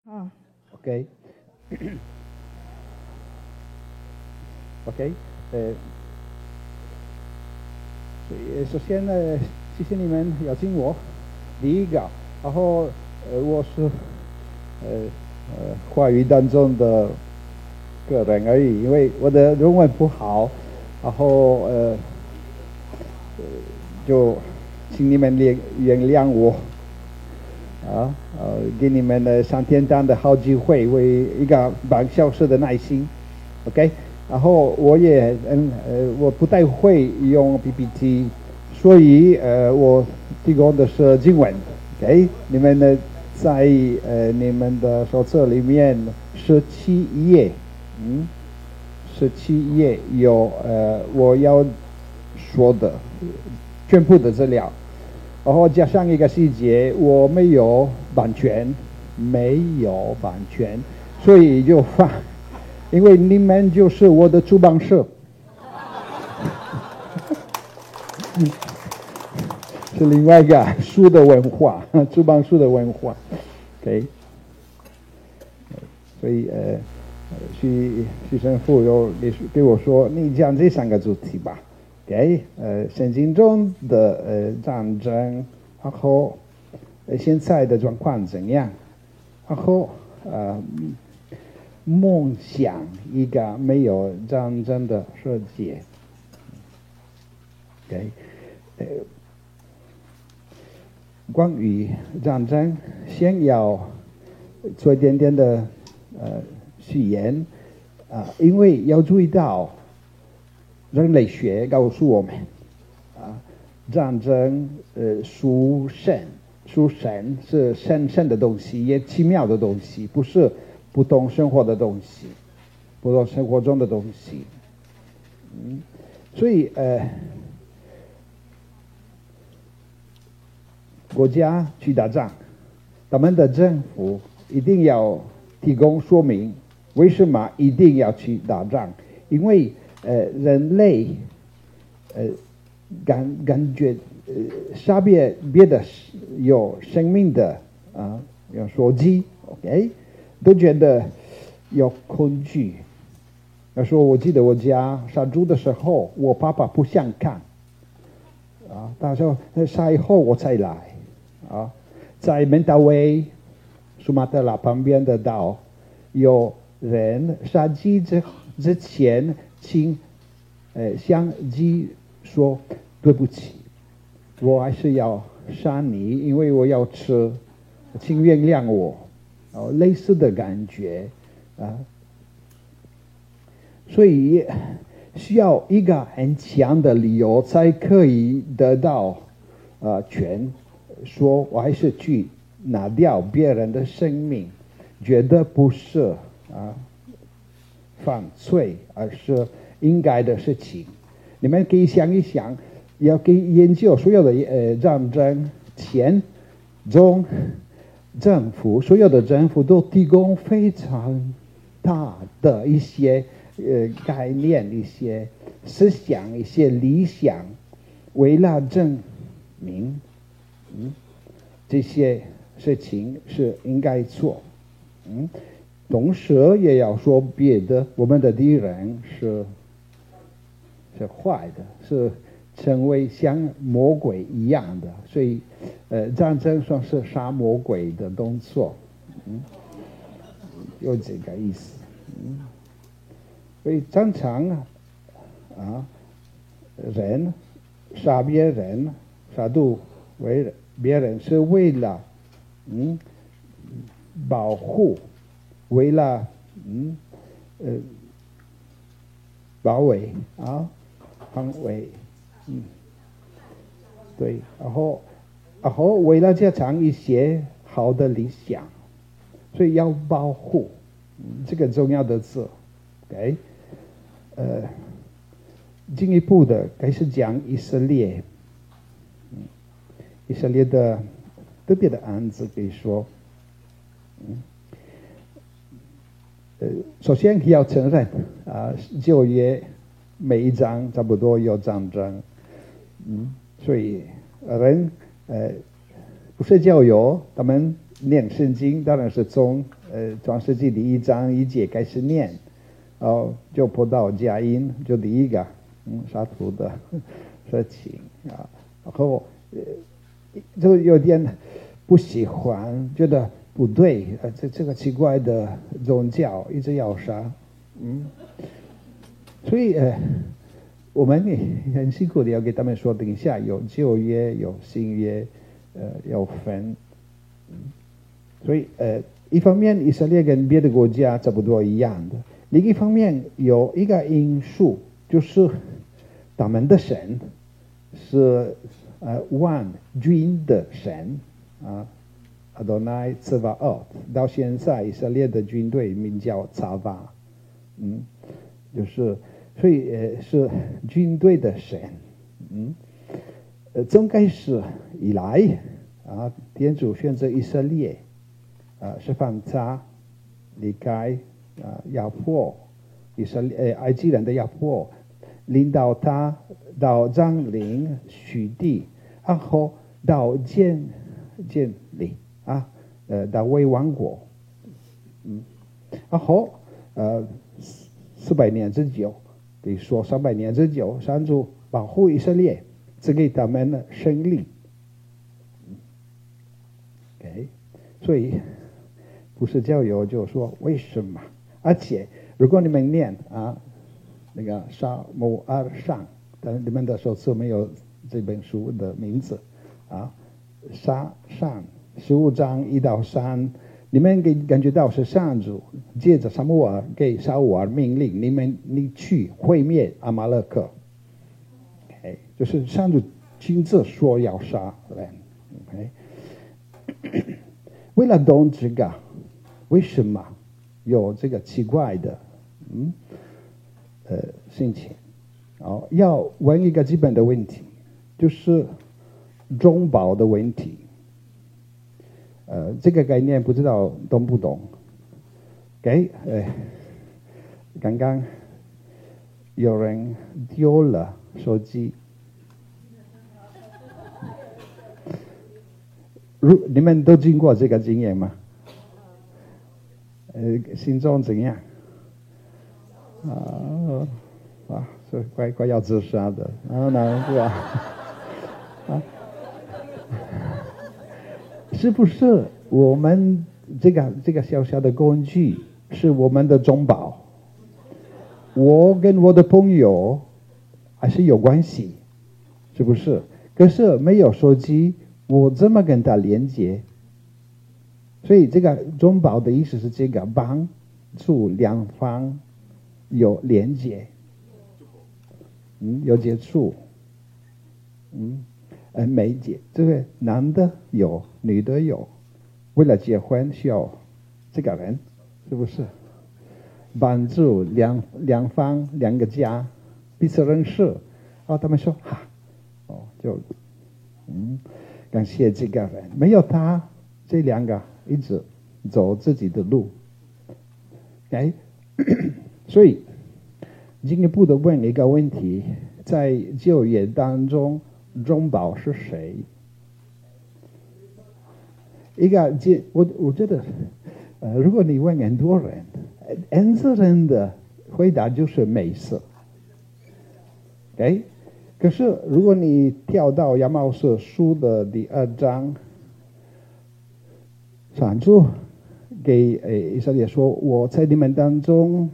啊 ，OK，OK，所以首先呢，谢谢你们邀请我。第一个，然后我是华语当中的个人而已，因为我的中文不好，然后就请你们原谅我。给你们上天堂的好机会，为一个半小时的耐心 ，OK。然后我也我不太会用 PPT， 所以我提供的是经文 ，OK。你们呢在你们的手册里面17页，17页有我要说的全部的资料。然后加上一个细节，我没有版权，所以就放，因为你们就是我的出版社，是另外一个书的文化，出版书的文化 ，OK。所以许神父有给我说，你讲这3个主题吧。OK，圣经中的战争，然后现在的状况怎样？然后梦想一个没有战争的世界。OK，关于战争，先要做一点点的序言因为要注意到。人类学告诉我们，战争属神是神圣的东西，也奇妙的东西，不是普通生活的东西，普通生活中的东西。所以国家去打仗，他们的政府一定要提供说明，为什么一定要去打仗？因为人类感觉杀别的有生命的有手机 ，OK， 都觉得有恐惧。他说：“我记得我家杀猪的时候，我爸爸不想看他说杀以后我才来在门达威苏马特拉旁边的岛，有人杀鸡之前。”请向鸡说对不起，我还是要杀你，因为我要吃，请原谅我。类似的感觉所以需要一个很强的理由才可以得到权，说我还是去拿掉别人的生命，觉得不是犯罪，而是应该的事情。你们可以想一想，要可以研究所有的战争前、中、政府，所有的政府都提供非常大的一些概念、一些思想、一些理想，为了证明这些事情是应该做。同时也要说别的，我们的敌人是坏的，是成为像魔鬼一样的，所以战争算是杀魔鬼的动作，有这个意思。所以常常人杀别人，杀戮别人是为了保护。为了保卫防卫对，然后为了加强一些好的理想，所以要保护这个重要的字 ，OK， 进一步的开始讲以色列的特别的案子，可以说首先要承认旧约每一章差不多有战争，所以人不是教友，他们念圣经当然是从创世纪第1章1节开始念，就葡萄佳音，就第一个杀戮的事情啊，然后就有点不喜欢，觉得不对，这个奇怪的宗教一直要杀，所以我们很辛苦的要给他们说，等一下有旧约有新约，要分，所以一方面以色列跟别的国家差不多一样的，另一方面有一个因素就是他们的神是万军的神啊，Adonai Tzvaot，到现在以色列的军队名叫查瓦，就是所以是军队的神，从开始以来啊，天主选择以色列释放他离开压迫以色列埃及人的压迫，领导他到占领许地，然后到建立到为王国，然后400年之久，可以说300年之久，上主保护以色列，赐给他们胜利。所以不是教友就说为什么？而且如果你们念那个撒母耳上，但你们的手册没有这本书的名字上15章1到3，你们感觉到是上主借着撒母耳给扫罗命令你去毁灭阿玛勒克，就是上主亲自说要杀人。为了懂这个为什么有这个奇怪的心情，要问一个基本的问题，就是中保的问题。这个概念不知道懂不懂？刚刚有人丢了手机，你们都经过这个经验吗？心中怎样？是快要自杀的，难过是不是我们这个小小的工具是我们的中保？我跟我的朋友还是有关系，是不是？可是没有手机，我怎么跟他连接？所以这个中保的意思是这个帮助两方有连接，有接触，媒介，这个男的有，女的有，为了结婚需要这个人，是不是？帮助两方两个家彼此认识，他们说就感谢这个人，没有他，这两个一直走自己的路。所以进一步的问一个问题，在就业当中，中保是谁？我觉得，如果你问很多人，N人的回答就是美色。可是如果你跳到亚毛瑟书的第2章，上主给以色列说：“我在你们当中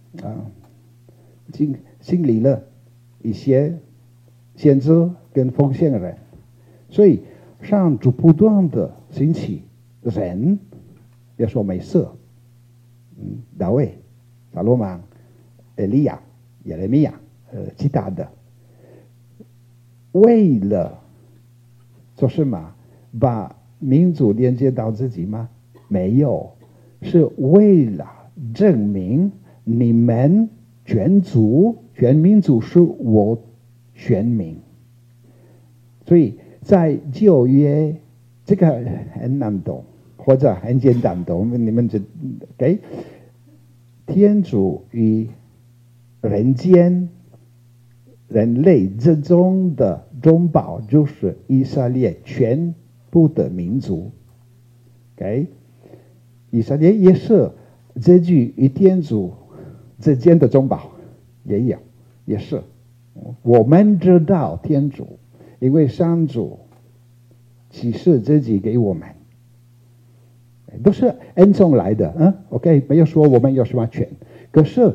兴立了一些先知跟奉献人，所以上主不断的兴起人，别说美色，大卫、撒罗曼、以利亚、耶利米亚，其他的，为了做什么？把民族连接到自己吗？没有，是为了证明你们全民族是我选民。所以在旧约这个很难懂，或者很简单懂，你们天主与人间人类之中的中保就是以色列全部的民族。 以色列也是这句与天主之间的中保，也是。我们知道天主，因为上主启示自己给我们，都是恩宠来的。OK， 没有说我们有什么权，可是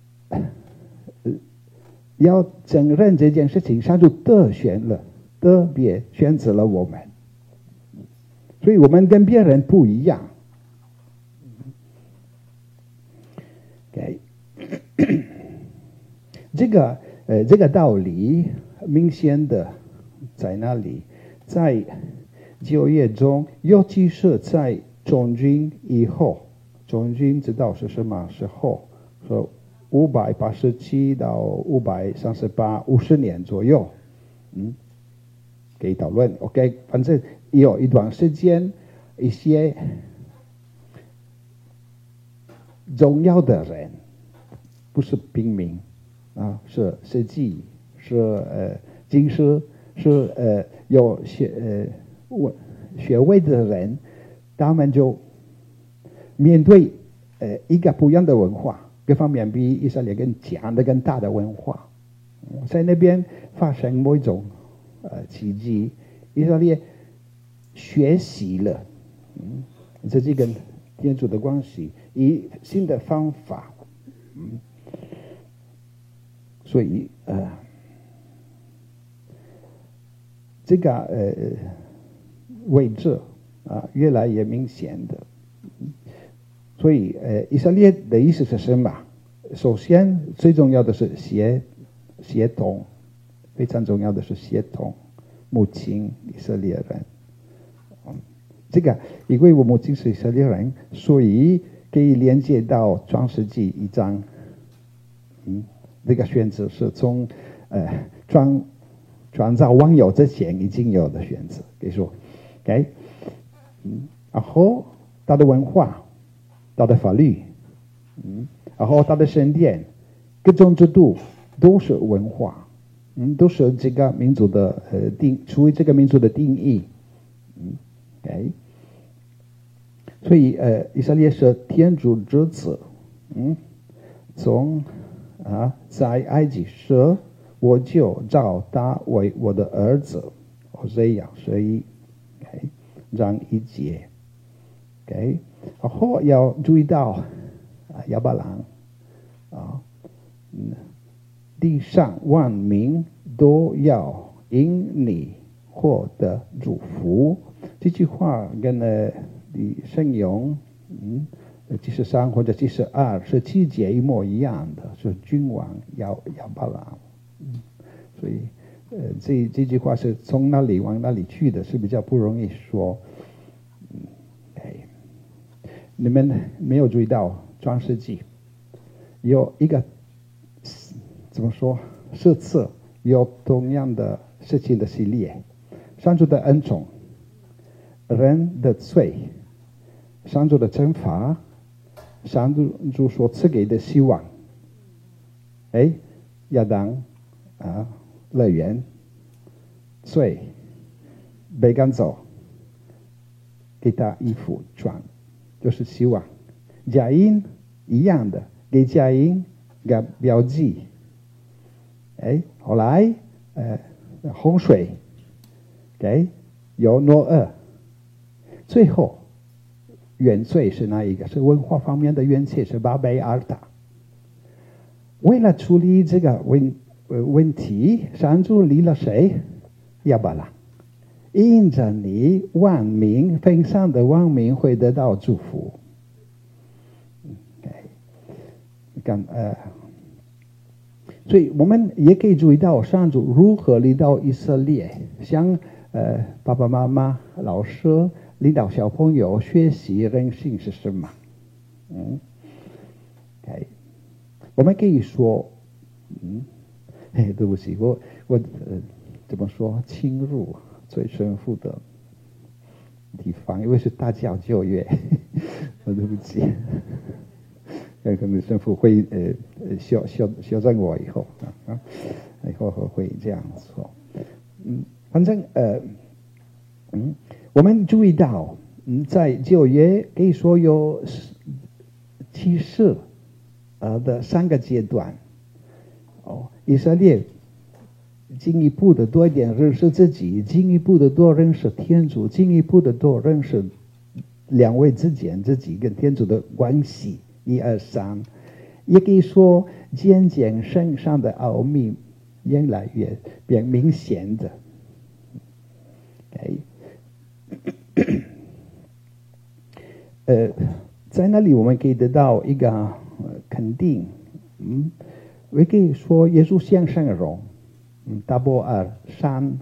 要承认这件事情，上主特别选择了我们，所以我们跟别人不一样。OK， 这个道理明显的在哪里？在旧约中，尤其是在中军以后，中军知道是什么时候？是587到538，50年左右。可以讨论。OK， 反正有一段时间，一些重要的人，不是平民是司机，是经师，是有学位的人，他们就面对一个不一样的文化，各方面比以色列更强的、更大的文化，在那边发生某一种奇迹，以色列学习了，这是跟天主的关系，以新的方法，所以这个位置越来越明显的，所以以色列的意思是什么？首先最重要的是协同，非常重要的是协同，母亲以色列人。这个因为我母亲是以色列人，所以可以连接到创世纪1章。这个选择是从创造万有之前已经有的选择，可以说 ，OK， 然后他的文化，他的法律，然后他的神殿，各种制度都是文化，都是这个民族的属于这个民族的定义，OK， 所以以色列是天主之子，从在埃及时我就召他为我的儿子，这样，所以让一节 ，OK， 然后要注意到亚伯兰地上万民都要因你获得祝福。这句话跟圣咏73或者72是7节一模一样的，是君王亚伯兰。所以这句话是从哪里往哪里去的，是比较不容易说。你们没有注意到创世纪有一个怎么说4次有同样的事情的系列，上主的恩宠，人的罪，上主的惩罚，上主所赐给的希望。亚当乐园，罪，被赶走，给他衣服穿，就是希望。加音一样的，给加音个标记。后来洪水，有诺厄，最后原罪是哪一个？是文化方面的原罪，是巴贝尔塔。为了处理这个问题，上主立了谁？亚伯兰，因着你万民分散的万民会得到祝福。所以我们也可以注意到上主如何领导以色列，像爸爸妈妈、老师领导小朋友学习人性是什么。我们可以说，对不起，我怎么说侵入最深处的地方，因为是大教旧约，对不起。可能政府会修正我以后以后会这样说。反正我们注意到在旧约可以说有启示的3个阶段。以色列进一步的多一点认识自己，进一步的多认识天主，进一步的多认识两位之间自己跟天主的关系，1、2、3，也可以说渐渐身上的奥秘越来越变明显的。在那里我们可以得到一个肯定，我可以说耶稣向上荣，达波尔山，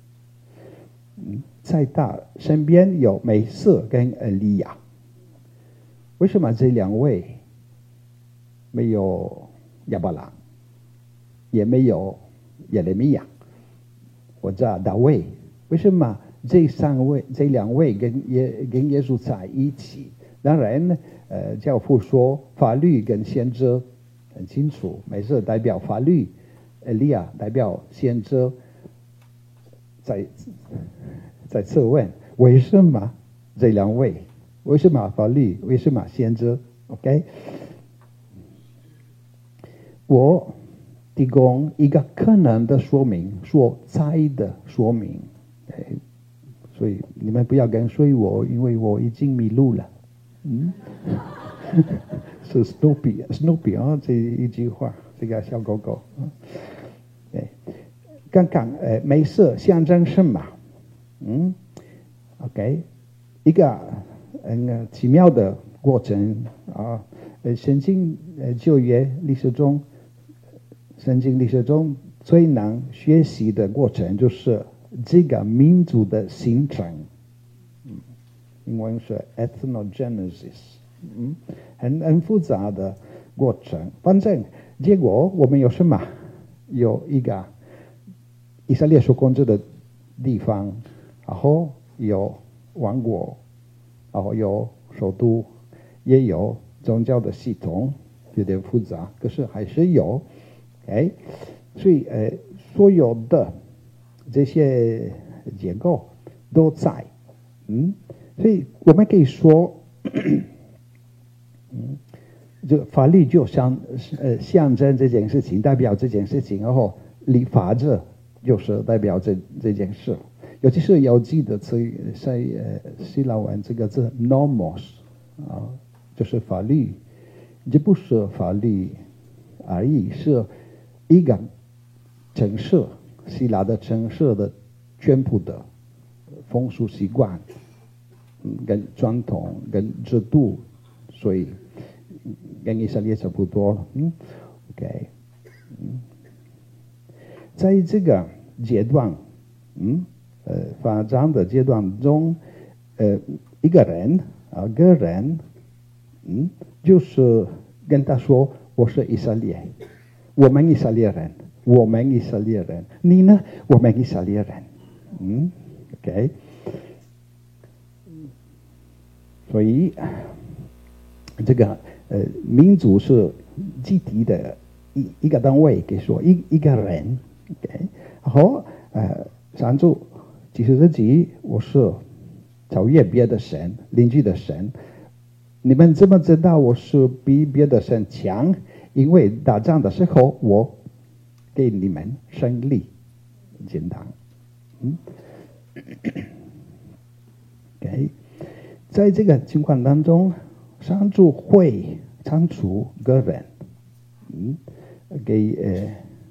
在他身边有梅瑟跟以利亚。为什么这2位没有亚伯兰，也没有耶利米亚或者大卫？为什么这2位跟耶稣在一起？当然，教父说法律跟先知很清楚，梅瑟代表法律，以利亚代表先知。在质问为什么这2位？为什么法律？为什么先知 ？OK， 我提供一个可能的说明，所在的说明。所以你们不要跟随我，因为我已经迷路了。是 Snoopy 啊，这一句话，这个小狗狗。刚刚梅瑟象征什么？OK， 一个奇妙的过程啊。圣经旧约历史中，圣经历史中最难学习的过程就是这个民族的形成。英文是 ethnogenesis， 很复杂的过程。反正结果我们有什么？有一个以色列所控制的地方，然后有王国，然后有首都，也有宗教的系统，有点复杂，可是还是有。所以所有的这些结构都在。所以我们可以说，这个法律就象征这件事情，代表这件事情，然后立法者就是代表这件事。尤其是要记得在希腊文这个字 nomos 就是法律，这不是法律而已，是一个城市，希腊的城市的全部的风俗习惯。跟传统跟制度，所以跟以色列差不多。OK， 在这个阶段，发展的阶段中，一个人，就是跟他说：“我是以色列，我们以色列人，我们以色列人，你呢？我们以色列人。”OK。所以，这个民族是集体的一个单位，可以说一个人。然后上主其实自己我是超越别的神，邻居的神。你们怎么知道我是比别的神强？因为打仗的时候我给你们胜利，简单。OK。在这个情况当中，上主会惩处个人，给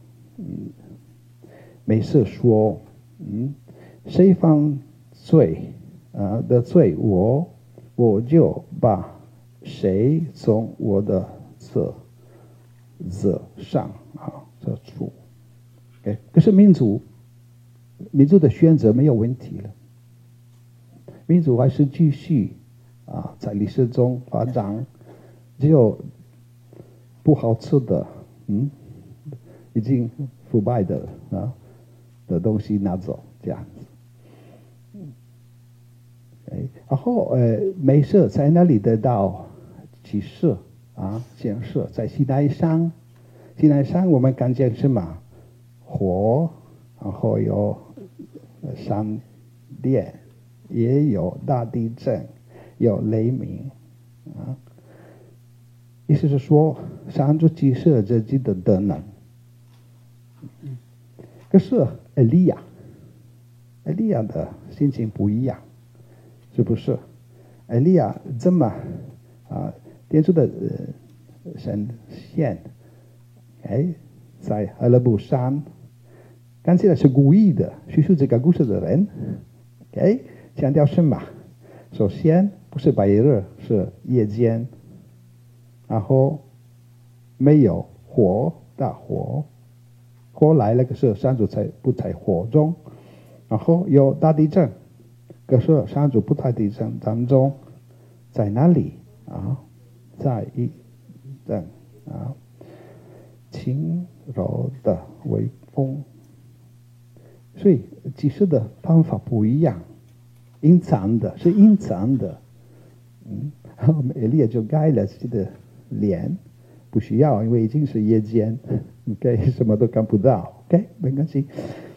梅瑟说，谁犯罪的罪我就把谁从我的册子上撤除。可是民族的选择没有问题了。民族还是继续在历史中发展，只有不好吃的，已经腐败的东西拿走，这样子。然后梅瑟在那里得到启示显示在西奈山我们看见什么？火，然后有闪电。也有大地震， 有雷鸣啊。意思是说，上主启示自己的德能。可是以利亚的心情不一样，是不是？以利亚这么天主的神仙，在何勒布山，看起来是故意的叙述这个故事的人，强调什么？首先不是白日，是夜间，然后没有大火。火来了，可是上主不在火中，然后有大地震，可是上主不在地震当中，在哪里啊？在一阵轻柔的微风，所以启示的方法不一样，隐藏的，以利亚就盖了自己的脸。不需要，因为已经是夜间，OK， 什么都看不到 ，OK， 没关系。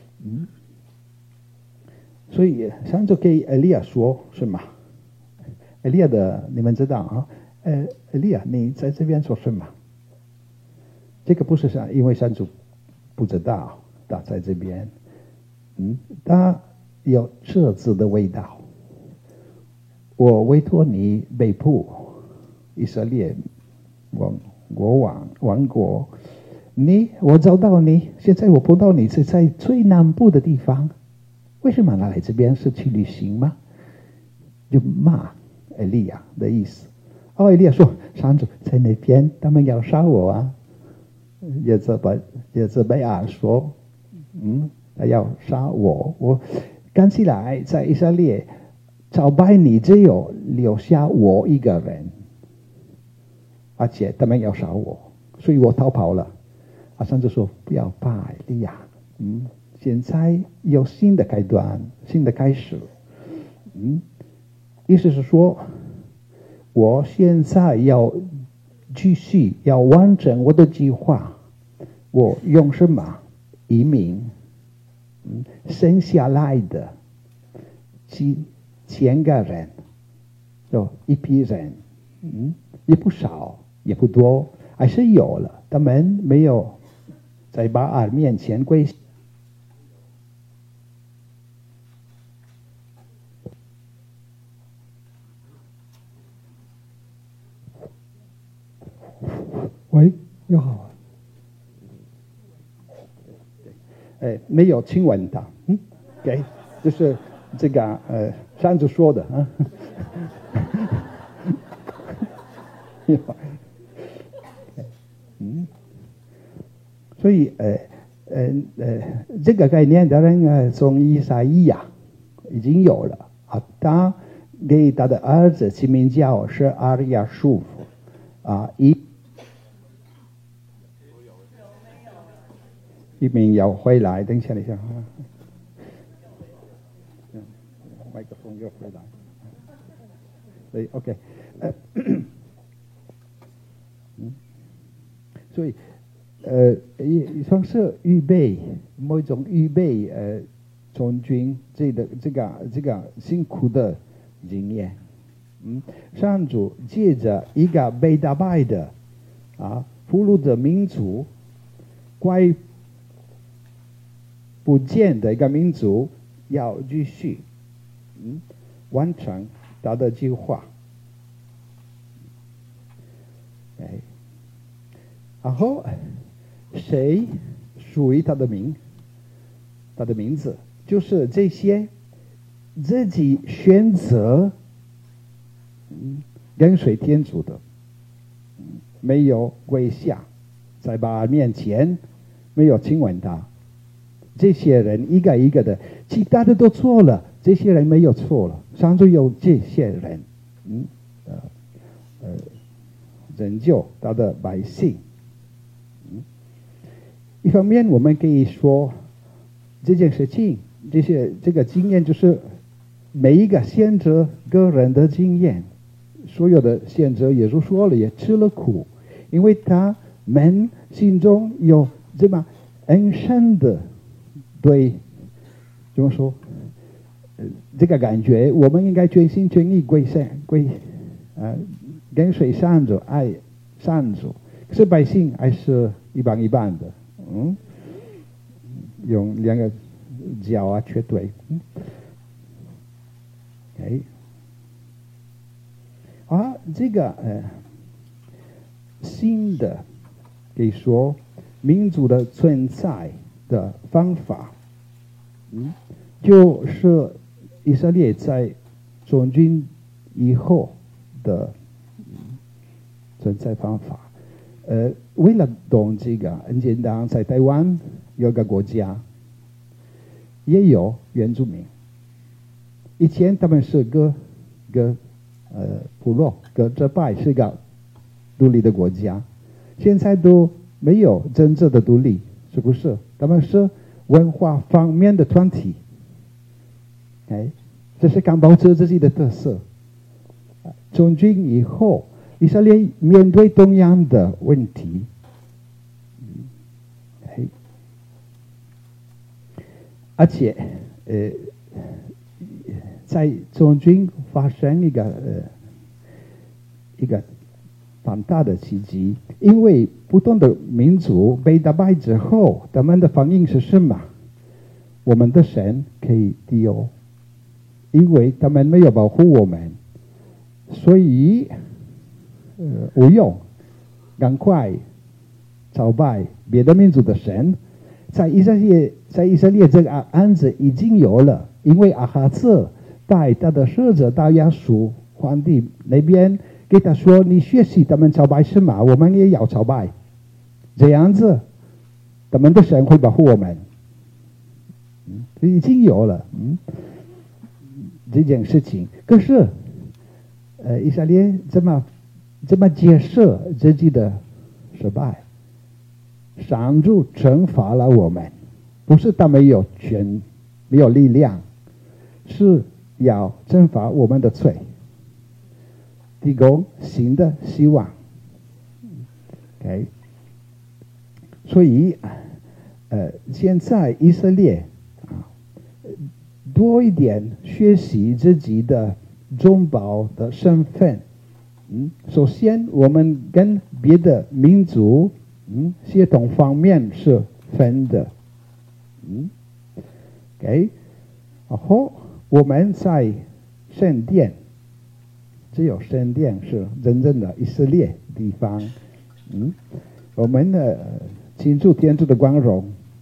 所以上主给以利亚说什么？以利亚的你们知道啊？以利亚，你在这边说什么？这个不是因为上主不知道他在这边，他有设置的味道。我委托你北部以色列王国，我找到你，现在我碰到你是在最南部的地方，为什么来这边是去旅行吗？就骂以利亚的意思。以利亚说：“上主在那边，他们要杀我啊！”也责备说：“他要杀我，我看起来在以色列朝拜你，只有留下我一个人。”而且他们要杀我，所以我逃跑了。上主说：“不要怕，以利亚，现在有新的开端，新的开始。意思是说，我现在要继续要完成我的计划。我用什么移民？生下来的几千个人，有一批人，也不少。也不多，还是有了，他们没有在巴尔面前跪下。 喂，又好啊。没有亲吻他，给，就是这个上主说的啊。所以这个概念当然从以赛亚已经有了啊，他给他的儿子起名叫是阿里亚舒服啊，一名要回来，等一下，麦克风又回来，所以 OK， 所以。算是预备某种预备从军这个辛苦的经验，上主借着一个被打败的俘虏的民族，快不见的一个民族，要继续完成他的计划。然后谁属于他的名字，就是这些自己选择跟随天主的，没有跪下在巴尔面前，没有亲吻他，这些人一个一个的，其他的都错了，这些人没有错了，上主有这些人拯救他的百姓。一方面，我们可以说这件事情，这个经验就是每一个先知个人的经验。所有的先知，耶稣说了，也吃了苦，因为他们心中有这么很深的对，怎么说， 这个感觉，我们应该全心全意跟随上主，爱上主。可是百姓还是一般一般的，用两个脚缺腿。这个新的可以说民族的存在的方法，就是以色列在中军以后的存在方法。为了懂这个，很简单，在台湾有个国家，也有原住民。以前他们是个部落，个支派，是个独立的国家。现在都没有真正的独立，是不是？他们是文化方面的团体。这是敢保持自己的特色。从今以后，以色列面对同样的问题，而且在中军发生一个很大的奇迹，因为不同的民族被打败之后，他们的反应是什么？我们的神可以敌哦，因为他们没有保护我们，所以无用，赶快朝拜别的民族的神。在以色列这个案子已经有了，因为阿哈兹带他的使者到亚述皇帝那边，给他说：“你学习他们朝拜什么，我们也要朝拜，这样子他们的神会保护我们。”已经有了这件事情。可是以色列怎么接受自己的失败？上主惩罚了我们，不是他没有权、没有力量，是要惩罚我们的罪，提供新的希望。所以现在以色列多一点学习自己的中保的身份。首先，我们跟别的民族协同方面是分的。然后我们在圣殿，只有圣殿是真正的以色列地方。我们庆祝天主的光荣。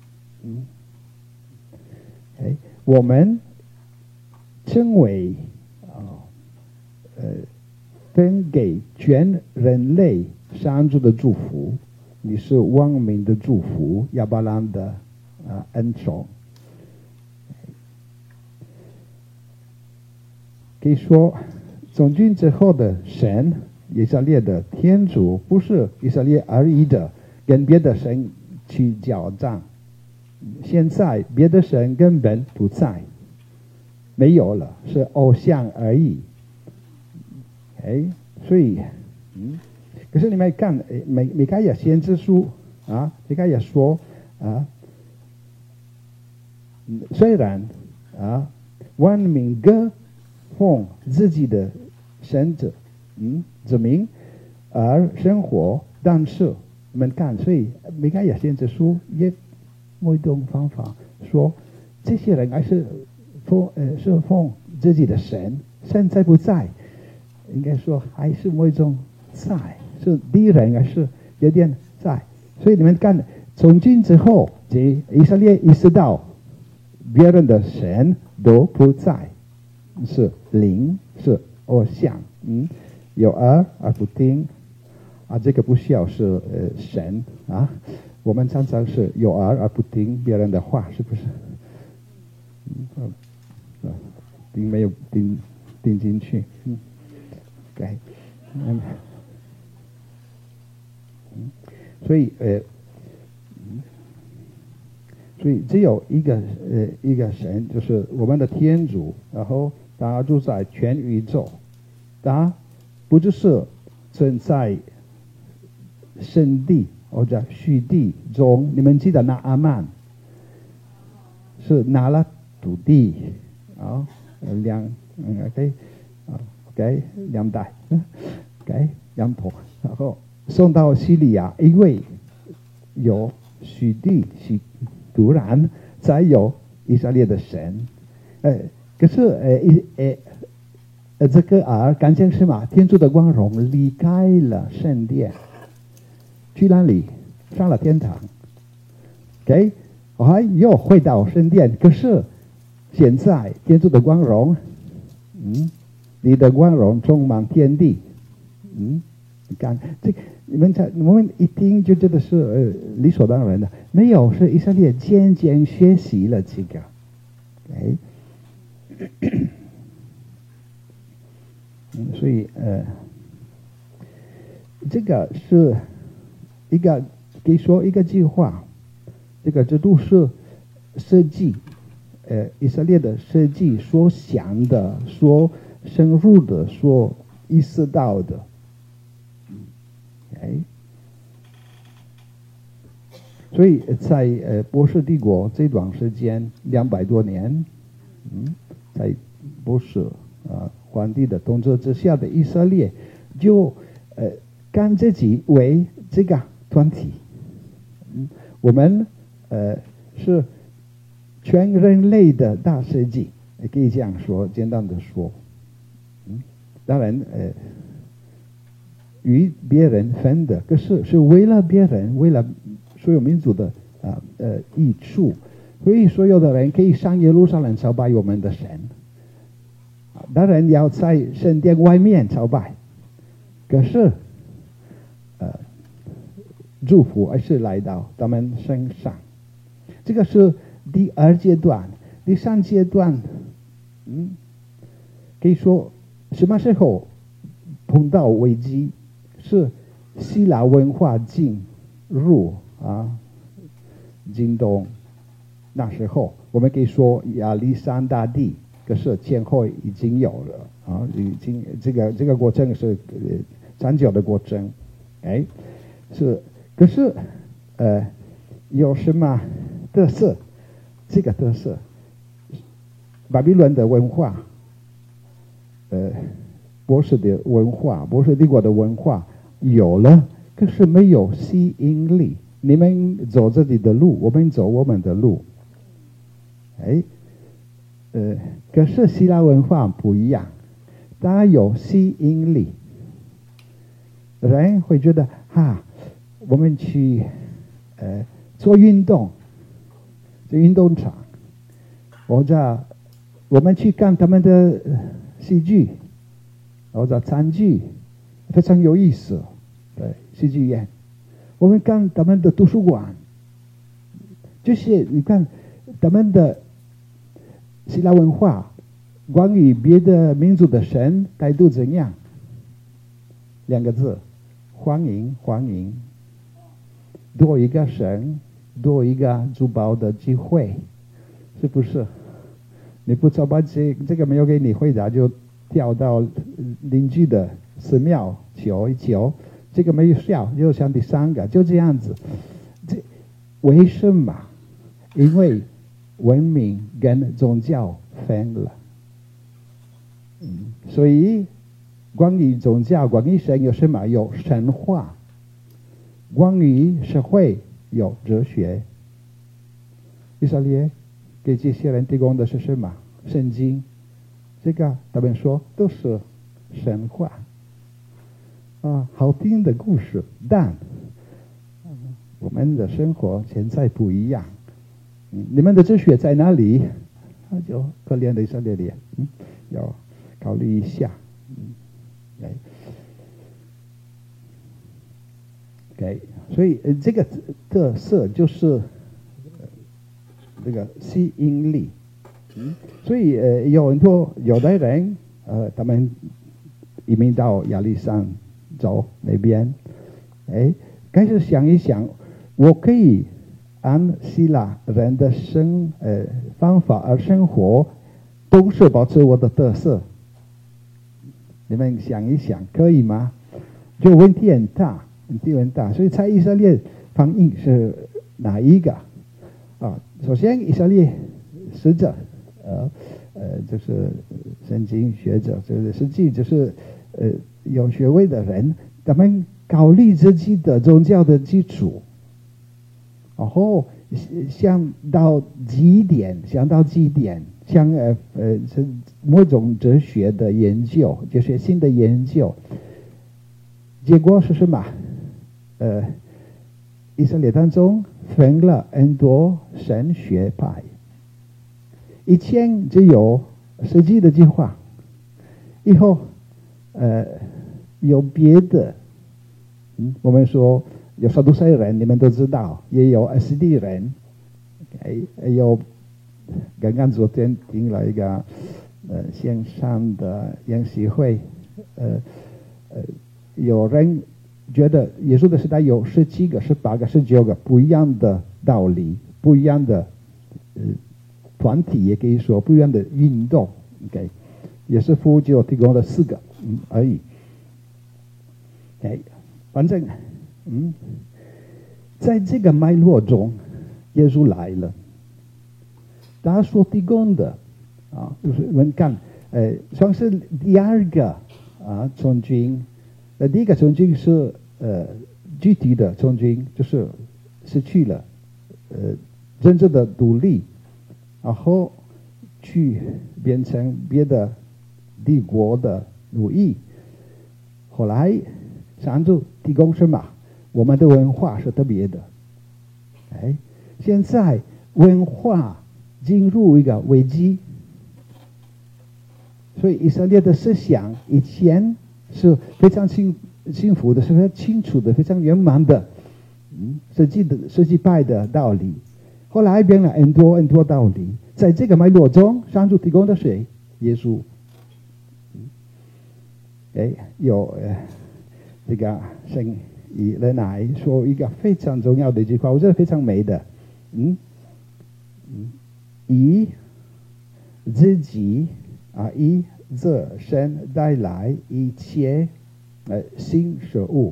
我们称为分给全人类上主的祝福，你是万民的祝福，亚伯兰的恩宠。可以说，从今之后的神，以色列的天主，不是以色列而已的跟别的神去交战。现在别的神根本不在，没有了，是偶像而已。所以可是你们看米迦勒先知书米迦勒说虽然万民各奉自己的神子民而生活，但是你们看，所以米迦勒先知书也某一种方法说，这些人还是奉自己的神，现在不在。应该说还是某一种在，是敌人还是有点在。所以你们看，从今之后，以色列意识到别人的神都不在，是灵，是偶像。有耳而不听这个不需要是神我们常常是有耳而不听别人的话，是不是？听没有听进去。所以只有一个神，就是我们的天主，然后他住在全宇宙，他不只是存在圣地或者虚地中。你们记得拿阿曼是拿了土地 OK 2代，OK 2头，然后送到叙利亚，因为有许地是突然才有以色列的神，可是这个感情是嘛？天主的光荣离开了圣殿，去哪里？上了天堂。OK， 又回到圣殿，可是现在天主的光荣，你的光荣充满天地，你看这我们一听就觉得是理所当然的，没有，是以色列渐渐学习了这个，OK，所以这个是一个可以说一个计划，这个制度是设计，以色列的设计所想的、所深入的、所意识到的。所以在波斯帝国这段时间200多年，在波斯皇帝的统治之下的以色列，就看自己为这个团体，我们是全人类的大设计，可以这样说，简单的说，当然与别人分的，可是是为了别人，为了所有民族的益处，所以所有的人可以上耶路撒冷朝拜我们的神，当然要在圣殿外面朝拜，可是祝福还是来到他们身上。这个是第2阶段，第3阶段，可以说什么时候碰到危机？是希腊文化进入京东，那时候我们可以说亚历山大帝，可是前后已经有了已经这个过程是长久的过程，是，可是有什么特色？这个特色，巴比伦的文化，波斯的文化，波斯帝国的文化有了，可是没有吸引力。你们走自己的路，我们走我们的路。可是希腊文化不一样，它有吸引力，人会觉得我们去做运动，在运动场，或者我们去看他们的戏剧，或者餐剧，非常有意思。对，戏剧院，我们看他们的图书馆，这些你看他们的希腊文化，关于别的民族的神态度怎样？2个字，欢迎，欢迎。多一个神，多一个珠宝的机会，是不是？你不知道这个没有给你回答，就跳到邻居的寺庙求一求，这个没有效，就像第3个，就这样子。为什么？因为文明跟宗教分了。所以关于宗教，关于神有什么？有神话。关于社会有哲学。以色列给这些人提供的是什么？圣经。这个他们说都是神话好听的故事，但我们的生活现在不一样。你们的哲学在哪里？就可怜的以色列人，要考虑一下。OK， 所以这个特色就是这个吸引力。所以有的人他们移民到亚历山州那边，开始想一想，我可以按希腊人的方法而生活，同时保持我的特色。你们想一想，可以吗？就问题很大，所以在以色列反应是哪一个？首先以色列使者就是神经学者，就是实际就是有学位的人，他们考虑自己的宗教的基础，然后想到极点，像是某种哲学的研究，就是新的研究，结果是什么？以色列当中分了很多神学派，以前只有实际的计划，以后有别的，我们说有撒都塞人，你们都知道，也有SD人，有刚刚昨天听了一个线上的研习会，有人觉得耶稣的时代有17个、18个、19个不一样的道理，不一样的团体，也可以说不一样的运动。OK， 也是父就提供了4个而已。反正在这个脉络中，耶稣来了，他所提供的就是我们看，算是第2个从军。第一个从军是具体的从军，就是失去了真正的独立，然后去变成别的帝国的奴役。后来上主提供什么？我们的文化是特别的。现在文化进入一个危机，所以以色列的思想以前是非常幸福的，是非常清楚的，非常圆满的，实际派的道理。后来变了很多道理，在这个脉络中，上主提供的谁？耶稣。有这个圣以勒乃说一个非常重要的一句话，我觉得非常美的，以自己以这神带来一切新事物，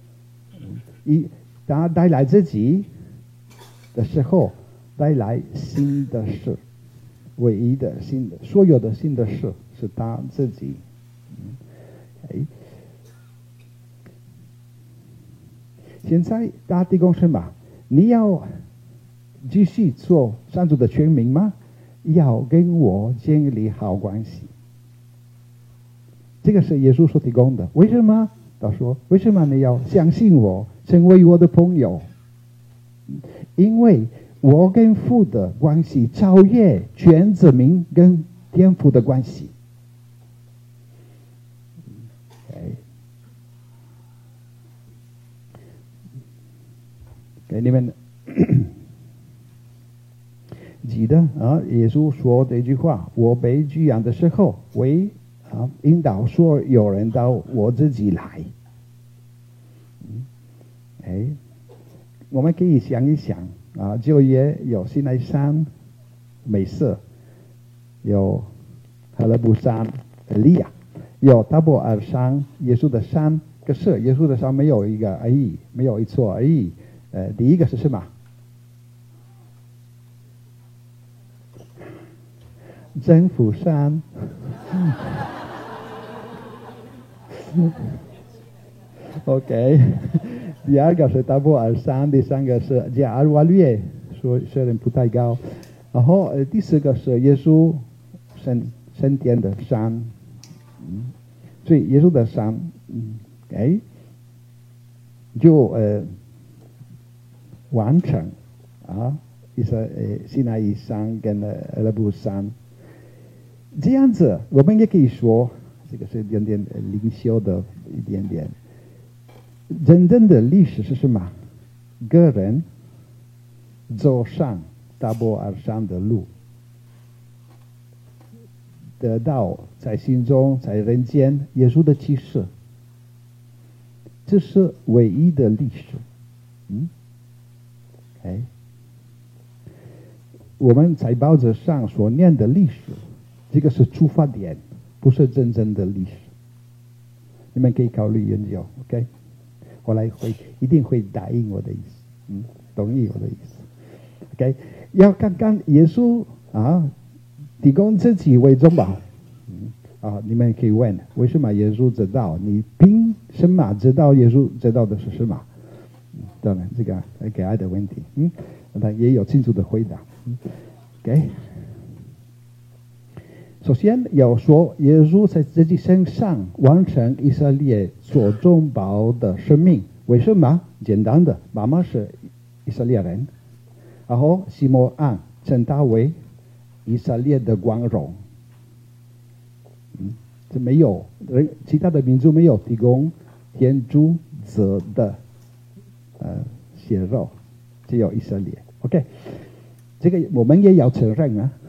他带来自己的时候，带来新的事，唯一的新的，所有的新的事是他自己。现在他提供什么？你要继续做上主的全民吗？要跟我建立好关系。这个是耶稣所提供的。为什么？他说：为什么你要相信我，成为我的朋友？因为我跟父的关系超越全子民跟天父的关系。给你们记得耶稣说这句话：我被拒养的时候，为引导所有人到我自己来。我们可以想一想旧约有西奈山、美色，有哈勒布山、以利亚，有塔伯尔山，耶稣的山。可是耶稣的山没有一个而已，没有一座而已。第一个是什么？真福山。OK， 第2个是塔伯尔山，第3个是加尔瓦略，虽然不太高。然后第4个是耶稣升天的山。所以耶稣的山，就完成西奈山跟阿拉布山。这样子，我们也可以说，这个是一点点灵修的一点点。真正的历史是什么？个人走上塔伯尔山的路，得到在心中，在人间耶稣的启示，这是唯一的历史。我们在报纸上所念的历史，这个是出发点，不是真正的历史。你们可以考虑研究 ，OK？ 后来一定会答应我的意思，同意我的意思 ，OK？ 要看看耶稣提供自己为中保。你们可以问，为什么耶稣知道？你凭什么知道耶稣知道的是什么？当然，这个给爱的问题，他也有清楚的回答。OK， 首先要说，耶稣在自己身上完成以色列所中保的生命。为什么？简单的，妈妈是以色列人，然后西摩岸称他为以色列的光荣。这没有其他的民族没有提供天主子的血肉，只有以色列。OK， 这个我们也要承认啊。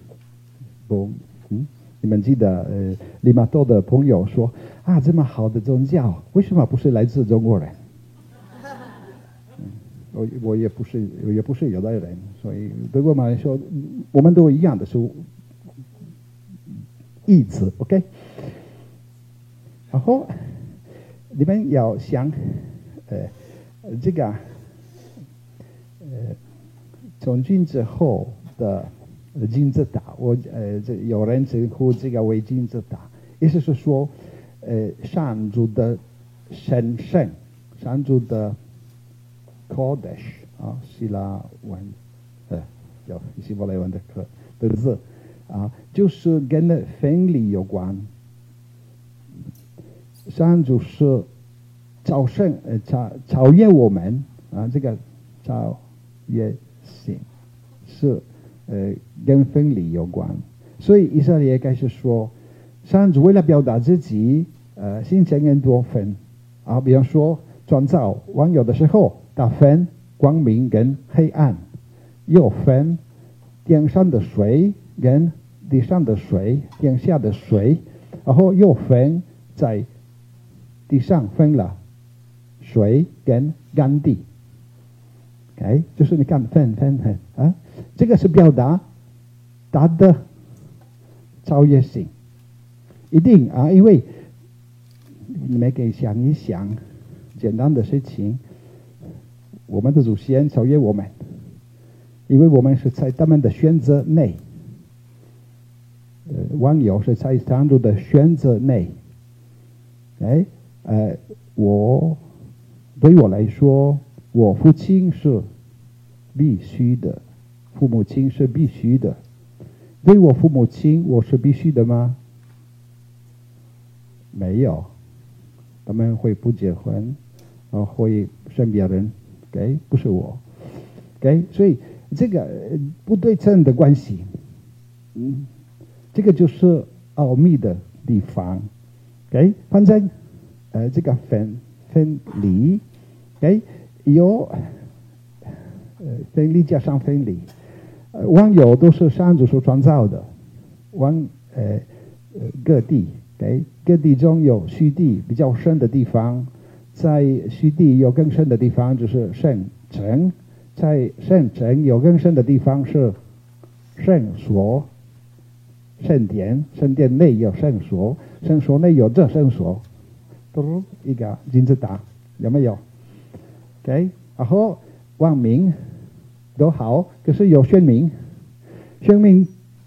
你们记得利玛窦的朋友说这么好的宗教，为什么不是来自中国人？我也不是犹太人，所以对我们来说，我们都一样的是义子。OK， 然后你们要想这个从今之后的金字塔，有人称呼这个为金字塔，意思是说上主的神圣，上主的 Kodesh 希腊文有希伯来文的字就是跟分离有关。上主是超越我们这个超越性是跟分离有关，所以以色列开始说，上主为了表达自己形成很多分比方说创造万有的时候，他分光明跟黑暗，又分天上的水跟地上的水，天下的水，然后又分在地上分了水跟干地。OK， 就是你看分这个是表达它的超越性，一定因为你们可以想一想简单的事情，我们的祖先超越我们，因为我们是在他们的选择内，万有是在上主的选择内。对我来说，我父亲是必须的，父母亲是必须的。对我父母亲，我是必须的吗？没有，他们会不结婚，会生别人，OK， 不是我，OK， 所以这个不对称的关系，这个就是奥秘的地方，OK， 反正这个分离，OK， 有分离加上分离，万有都是上主所创造的，各地。各地中有虚地比较深的地方，在虚地有更深的地方就是圣城，在圣城有更深的地方是圣所、圣殿，圣殿内有圣所，圣所内有这圣所，都是一个金字塔，有没有 ？OK， 然后万民都好，可是有选民，选民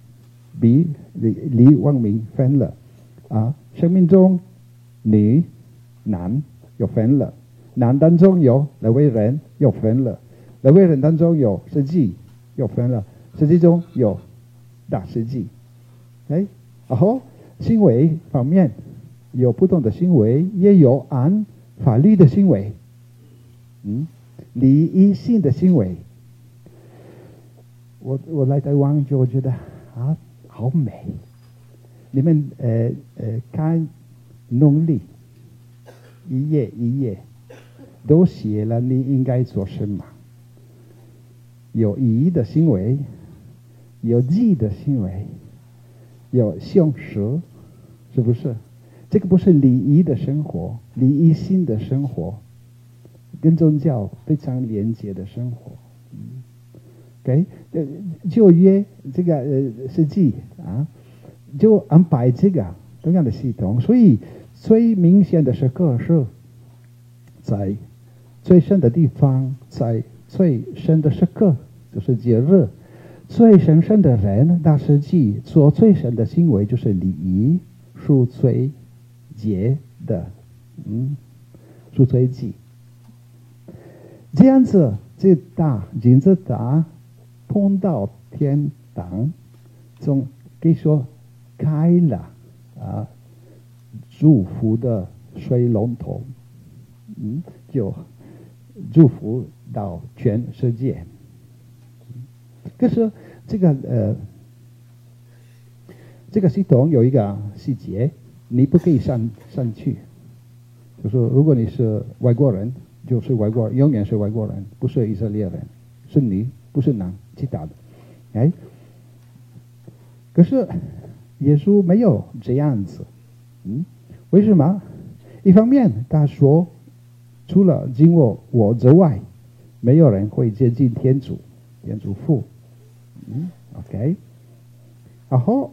离万民分了。生命中女男有分了，男当中有利未人又分了，利未人当中有司祭又分了，司祭中有大司祭。然后行为方面有不同的行为，也有按法律的行为，礼仪性的行为。我来台湾就觉得好美。你们看农历一页一页都写了你应该做什么，有义的行为，有义的行为，有相识，是不是？这个不是礼仪的生活，礼仪性的生活，跟宗教非常连接的生活。OK， 旧约这个实际就安排这个同样的系统，所以最明显的时刻是在最深的地方，在最深的时刻就是节日， 最神圣的人，他实际做最神的行为就是礼仪、赎罪节的，赎罪祭。这样子，这金字塔碰到天堂，从可以说开了祝福的水龙头，就祝福到全世界。可是这个系统有一个细节，你不可以上去。就是如果你是外国人，就是外国人，永远是外国人，不是以色列人，是你，不是其他的。哎，可是耶稣没有这样子，为什么？一方面他说，除了经过我之外，没有人会接近天主父。OK， 然后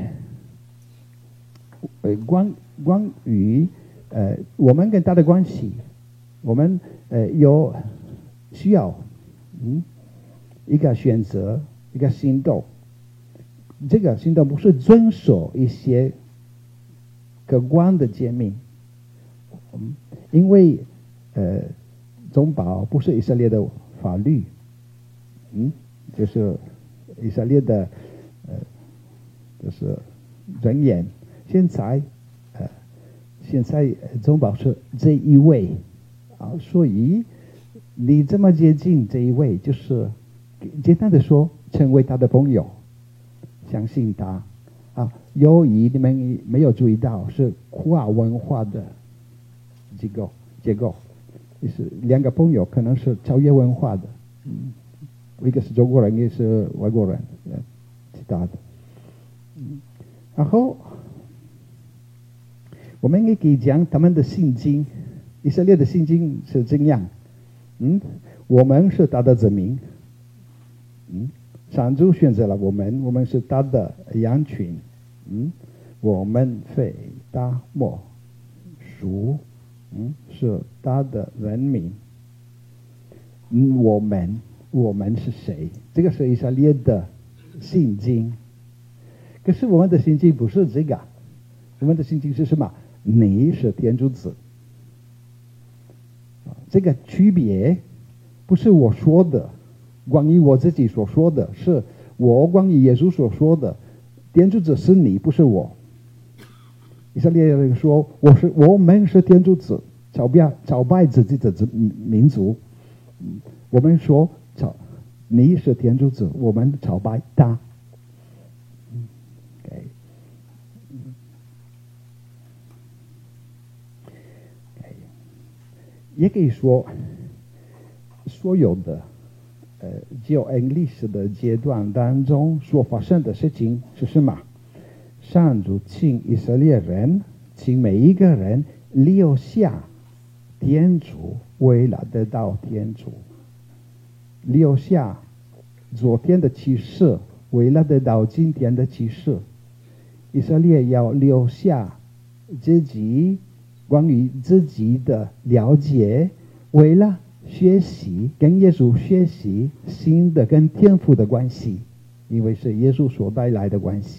关于我们跟他的关系，我们有需要一个选择，一个行动。这个行动不是遵守一些客观的诫命，因为宗保不是以色列的法律，就是以色列的就是人言。现在宗保是这一位所以你这么接近这一位，就是简单的说，成为他的朋友，相信他由于你们没有注意到，是跨文化的结构，就是两个朋友可能是超越文化的，一个是中国人，一个是外国人，其他的。然后我们也可以讲他们的信经，以色列的信经是这样，我们是他的子民，上主选择了我们是他的羊群，我们非他莫属，是他的人民。我们是谁？这个是以色列的信经。可是我们的信经不是这个，我们的信经是什么？你是天主子。这个区别不是我说的，关于我自己所说的，是我关于耶稣所说的。天主子是你，不是我。以色列人说我们是天主子，朝拜自己的民族。我们说你是天主子，我们朝拜他。也可以说，所有的就历史的阶段当中所发生的事情是什么？上主请以色列人，请每一个人留下天主，为了得到天主；留下昨天的启示，为了得到今天的启示。以色列要留下自己关于自己的了解，为了学习跟耶稣学习新的跟天父的关系，因为是耶稣所带来的关系。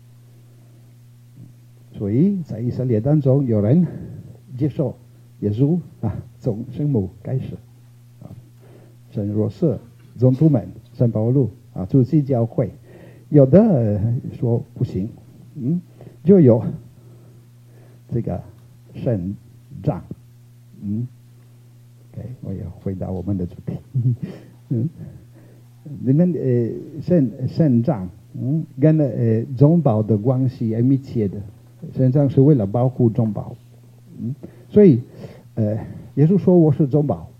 所以在以色列当中，有人接受耶稣从圣母开始，圣若瑟、宗徒们、圣保禄初期教会，有的说不行，就有这个圣战，OK， 我也回答我们的主题，你们圣战，跟宗保的关系很密切的，圣战是为了保护宗保，所以耶稣说我是宗保，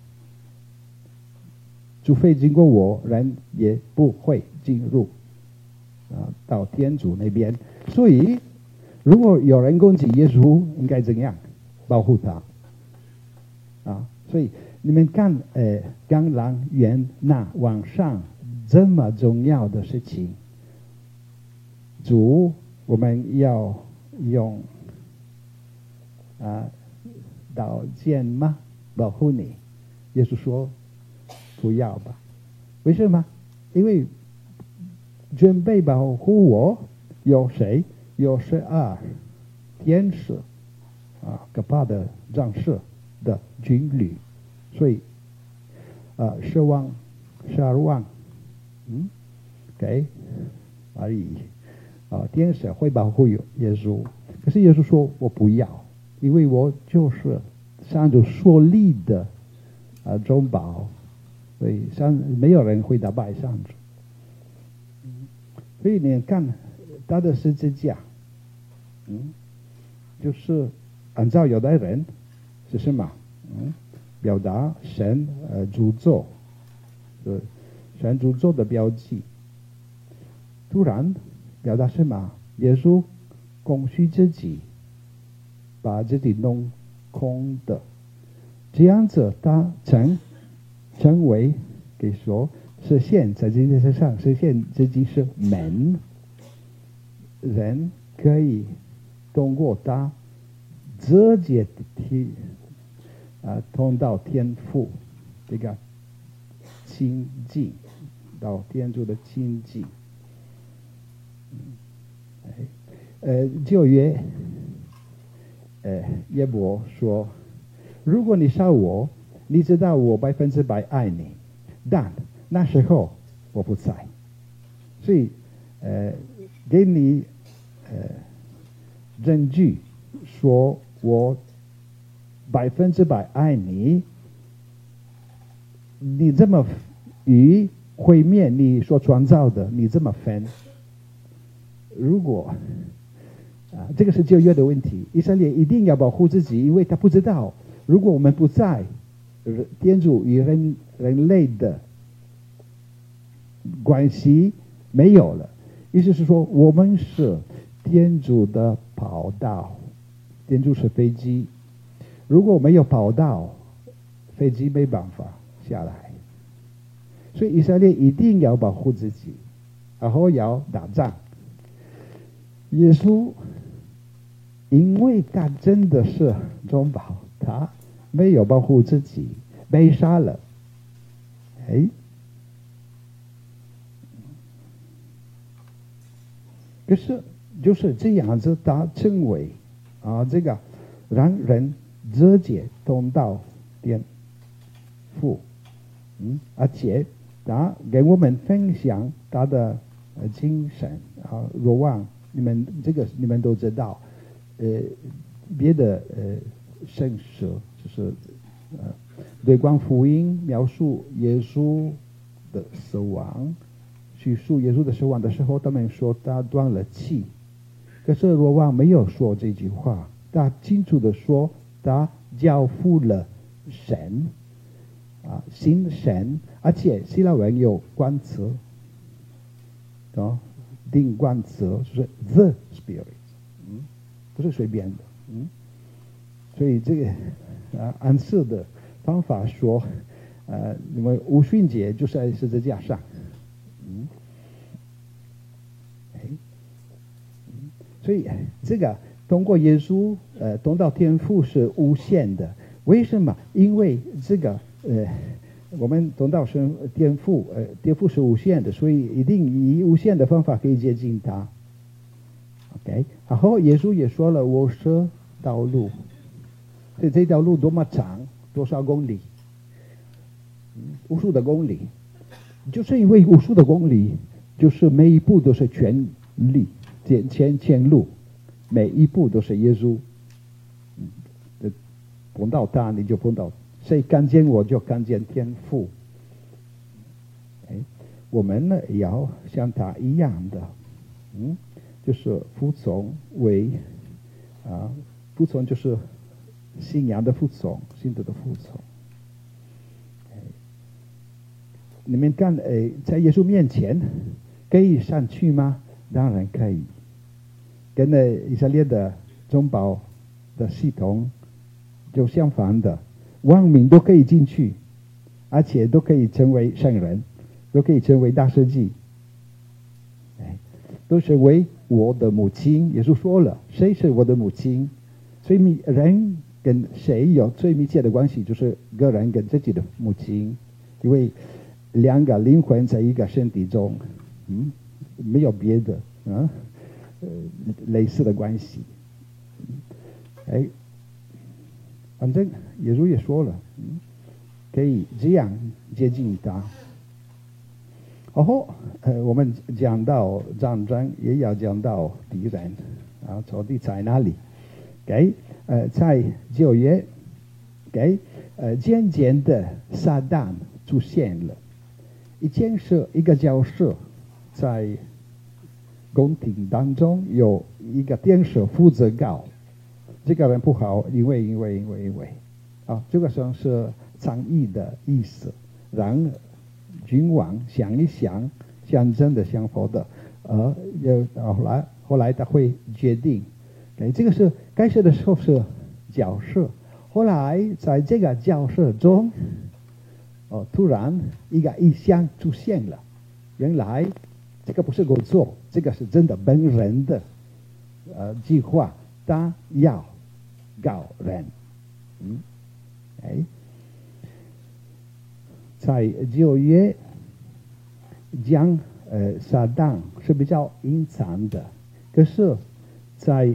除非经过我，人也不会进入到天主那边。所以如果有人攻击耶稣，应该怎样保护他所以你们看橄榄园那晚上这么重要的事情，主我们要用刀剑吗？保护你？耶稣说不要吧。为什么？因为准备保护我，有谁？有12天使可怕的战士的军旅，所以12万给而已天使会保护耶稣。可是耶稣说我不要，因为我就是上主所立的中保，所以没有人会打败上主。所以你看他的十字架就是按照有的人是什么表达神诅咒，神诅咒的标记。突然表达什么？耶稣空虚自己，把自己弄空的，这样子他成为可以说实现在这件事上实现自己是门，人可以通过他直接通到天父这个亲近，到天主的亲近。旧约耶伯说，如果你杀我，你知道我100%爱你，但那时候我不在，所以给你证据说我100%爱你，你这么与毁灭你所创造的，你这么分，如果这个是旧约的问题，以色列一定要保护自己，因为他不知道，如果我们不在，天主与人类的关系没有了，意思是说我们是天主的跑道，天主是飞机，如果没有跑道，飞机没办法下来，所以以色列一定要保护自己，然后要打仗。耶稣因为他真的是中保，他没有保护自己，被杀了。可是就是这样子，他成为这个让人直接通到天父，而且他给我们分享他的精神若望你们都知道，别的圣书就是对光福音描述耶稣的死亡，叙述耶稣的死亡的时候，他们说他断了气，可是若望没有说这句话，他清楚的说他交付了神新神，而且希腊文有冠词定冠词，就是 the spirit， 不是随便的，所以这个暗示的方法说，因为五旬节就是在十字架上，所以这个通过耶稣通到天父是无限的，为什么？因为这个我们通到天父是无限的，所以一定以无限的方法可以接近他。OK， 然后耶稣也说了，我是道路，所以这条路多么长，多少公里，无数的公里，就是因为无数的公里，就是每一步都是全力前路，每一步都是耶稣，碰到他你就碰到。谁看见我就看见天父，我们呢也要像他一样的，就是服从服从就是信仰的服从，信德的服从。你们看，在耶稣面前可以上去吗？当然可以，跟以色列的中保的系统就相反的。万民都可以进去，而且都可以成为圣人，都可以成为大司祭，都是为我的母亲。耶稣说了，谁是我的母亲？所以人跟谁有最密切的关系，就是个人跟自己的母亲，因为两个灵魂在一个身体中， 没有别的类似的关系。反正耶稣也说了，可以这样接近他。然后我们讲到战争，也要讲到敌人仇敌在哪里？在旧约，渐渐的撒旦出现了，一个角色在宫廷当中有一个天使负责告，这个人不好，因为这个时是倡议的意思，让君王想一想，像真的像佛的，后来他会决定。这个是开始的时候是角色，后来在这个角色中，突然一个意象出现了，原来这个不是我做，这个是真的本人的计划，他要告人。在旧约讲撒旦是比较隐藏的，可是在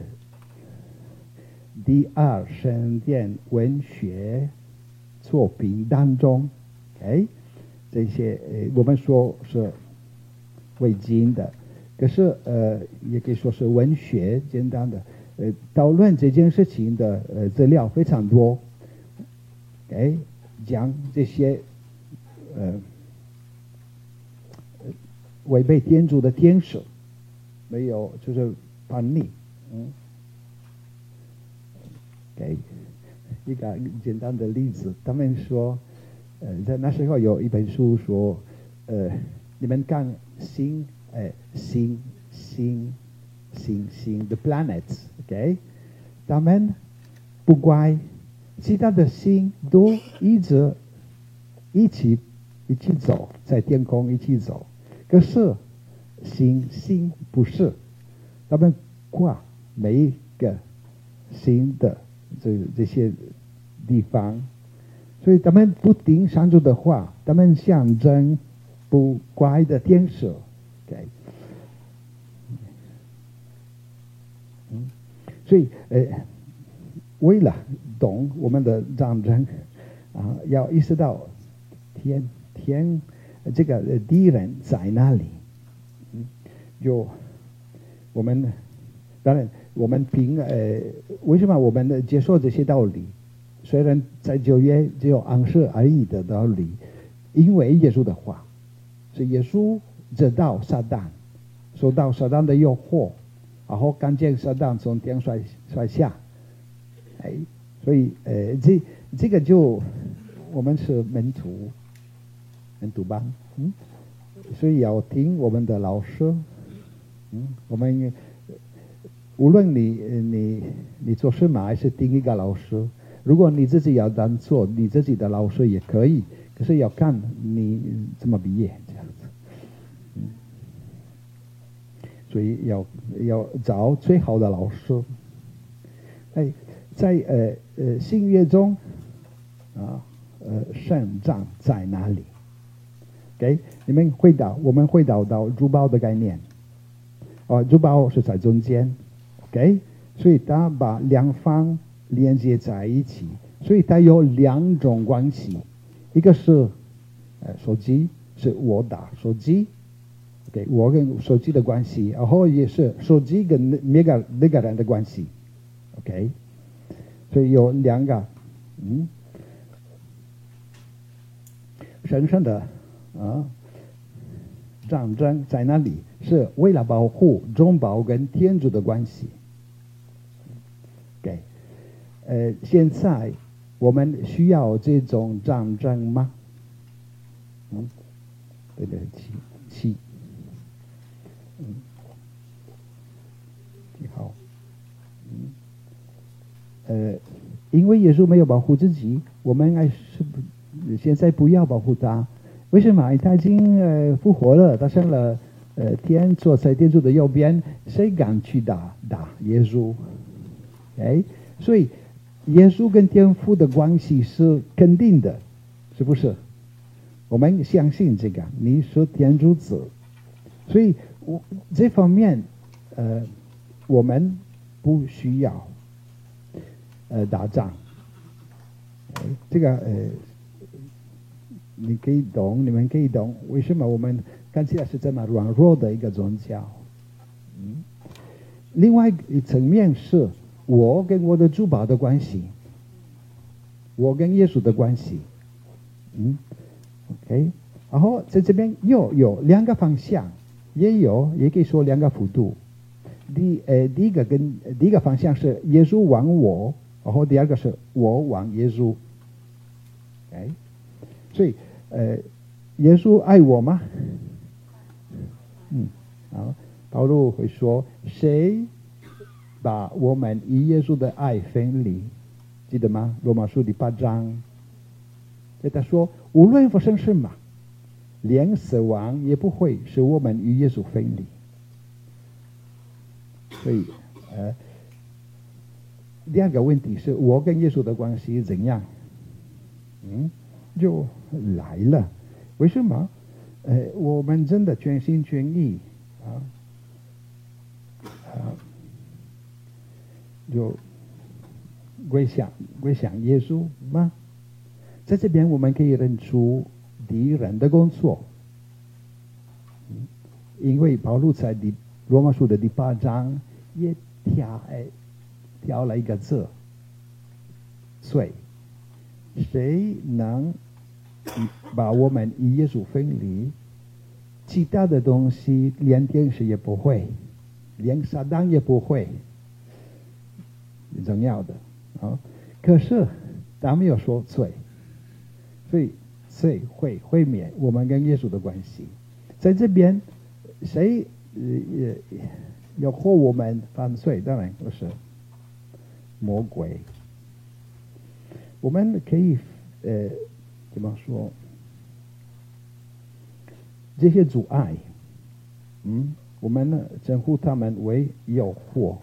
第二圣典文学作品当中，这些我们说是未经的，可是也可以说是文学简单的讨论这件事情的资料非常多，讲这些违背天主的天使，没有就是叛逆，一个简单的例子，他们说，在那时候有一本书说，你们看星 the planets， 他们不乖，其他的星都一起走，在天空一起走，可是星不是，他们挂每一个星的这些地方，所以他们不听上主的话，他们象征不乖的天使。所以为了懂我们的战争要意识到天这个敌人在哪里。我们当然我们为什么我们接受这些道理？虽然在旧约只有暗示而已的道理，因为耶稣的话，是耶稣知道撒旦，受到撒旦的诱惑，然后看见撒旦从天摔下，所以这个就我们是门徒吧，所以要听我们的老师，我们无论你做什么还是听一个老师，如果你自己要当做你自己的老师也可以，可是要看你怎么毕业这样子，所以要找最好的老师。在新约中圣战在哪里？我们回到珠宝的概念，珠宝是在中间，所以它把两方连接在一起，所以它有两种关系，一个是手机，是我打手机，我跟手机的关系，然后也是手机跟那个人的关系，所以有两个，神圣的战争在哪里？是为了保护中保跟天主的关系。现在我们需要这种战争吗？对不起，好，因为耶稣没有保护自己，我们还是现在不要保护他。为什么？他已经复活了，他上了天，坐在天主的右边，谁敢去打耶稣？所以耶稣跟天父的关系是肯定的，是不是？我们相信这个，你是天主子， 所以这方面我们不需要打仗。这个你们可以懂为什么我们看起来是这么软弱的一个宗教。另外一层面是我跟我的主保的关系，我跟耶稣的关系。OK， 然后在这边又有两个方向，也可以说两个幅度。第一个方向是耶稣往我，然后第二个是我往耶稣。所以耶稣爱我吗？好，保罗会说，谁把我们与耶稣的爱分离？记得吗？罗马书第8章，所以他说，无论发生什么，连死亡也不会使我们与耶稣分离。所以第二个问题是我跟耶稣的关系怎样？就来了。为什么？我们真的全心全意就归向耶稣吗？在这边我们可以认出敌人的工作，因为保罗在罗马书的第8章也挑了一个字，罪。谁能把我们与耶稣分离？其他的东西连天使也不会，连撒旦也不会，重要的可是他没有说罪，所以罪会毁灭我们跟耶稣的关系。在这边，谁要迫我们犯罪？当然不是魔鬼。我们可以怎么说？这些阻碍，我们呢称呼他们为诱惑。